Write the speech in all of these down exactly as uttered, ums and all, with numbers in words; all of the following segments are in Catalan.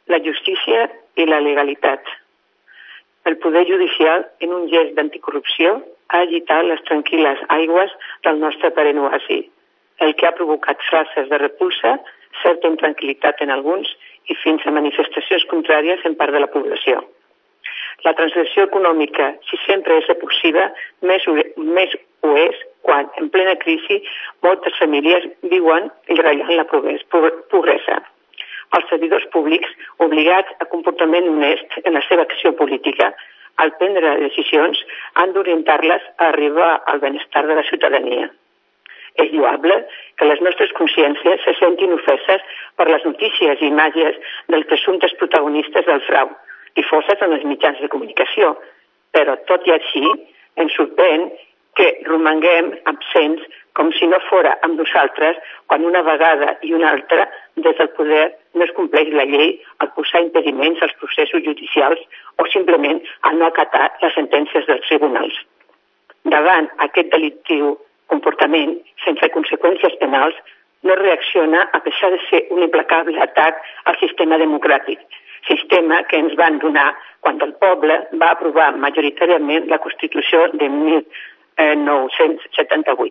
la justícia i la legalitat. El poder judicial, en un gest d'anticorrupció, ha agitat les tranquil·les aigües del nostre aparent oasi, el que ha provocat frases de repulsa, certa intranquil·litat en alguns i fins a manifestacions contràries en part de la població. La transgressió econòmica, si sempre és repulsiva, més ho, més ho és quan, en plena crisi, moltes famílies viuen gravant la pobresa. Els servidors públics, obligats a comportament honest en la seva acció política, al prendre decisions, han d'orientar-les a arribar al benestar de la ciutadania. És lloable que les nostres consciències se sentin ofeses per les notícies i imatges dels presumptes protagonistes del frau, difoses en els mitjans de comunicació, però tot i així ens sorprèn que romanguem absents com si no fora amb nosaltres quan una vegada i una altra des del poder no es compleix la llei al posar impediments als processos judicials o simplement al no acatar les sentències dels tribunals. Davant aquest delictiu comportament sense conseqüències penals no reacciona a pesar de ser un implacable atac al sistema democràtic, sistema que ens van donar quan el poble va aprovar majoritàriament la Constitució de mil nou-cents setanta-vuit.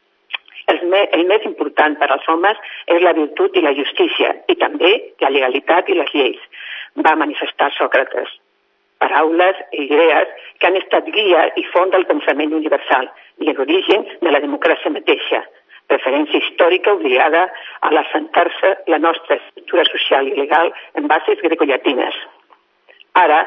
El, me, el més important per als homes és la virtut i la justícia, i també la legalitat i les lleis, va manifestar Sòcrates. Paraules i idees que han estat guia i font del pensament universal i l'origen de la democràcia mateixa, referència històrica obligada a assentar-se la nostra estructura social i legal en bases grecollatines. Ara,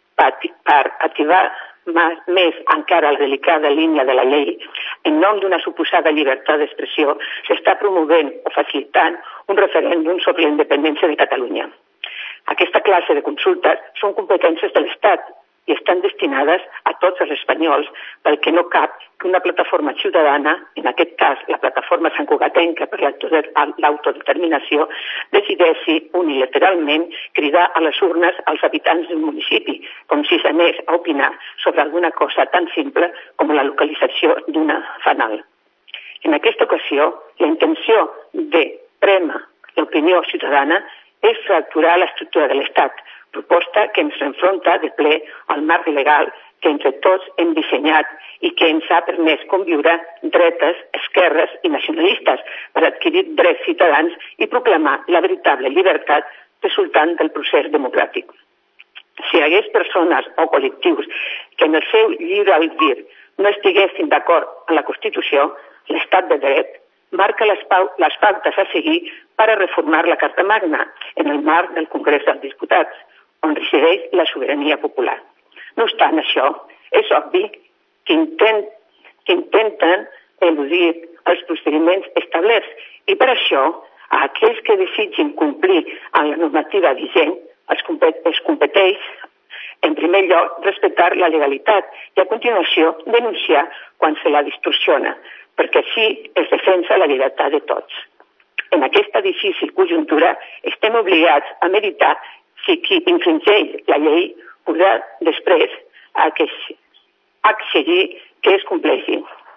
per activar més encara la delicada línia de la llei, en nom d'una suposada llibertat d'expressió, s'està promovent o facilitant un referèndum sobre la independència de Catalunya. Aquesta classe de consultes són competències de l'Estat i estan destinades a tots els espanyols, perquè no cap que una plataforma ciutadana, en aquest cas la plataforma santcugatenca per l'autodeterminació, decideixi unilateralment cridar a les urnes als habitants del municipi, com si s'anés a opinar sobre alguna cosa tan simple com la localització d'una fanal. En aquesta ocasió, la intenció de prémer l'opinió ciutadana és fracturar l'estructura de l'Estat, proposta que ens enfronta de ple al marc legal que entre tots hem dissenyat i que ens ha permès conviure dretes, esquerres i nacionalistes per adquirir drets ciutadans i proclamar la veritable llibertat resultant del procés democràtic. Si hi hagués persones o col·lectius que en el seu lliure albir no estiguessin d'acord amb la Constitució, l'Estat de dret marca les, pau les pautes a seguir per a reformar la Carta Magna en el marc del Congrés dels Diputats, on resideix la sobirania popular. No obstant això, és obvi que, intent, que intenten eludir els procediments establerts i per això a aquells que desitgin complir amb la normativa vigent els competeix en primer lloc respectar la legalitat i a continuació denunciar quan se la distorsiona, perquè així es defensa la llibertat de tots. En aquesta difícil conjuntura estem obligats a meditar si qui infringeix la llei podrà després exigir que es compleixi.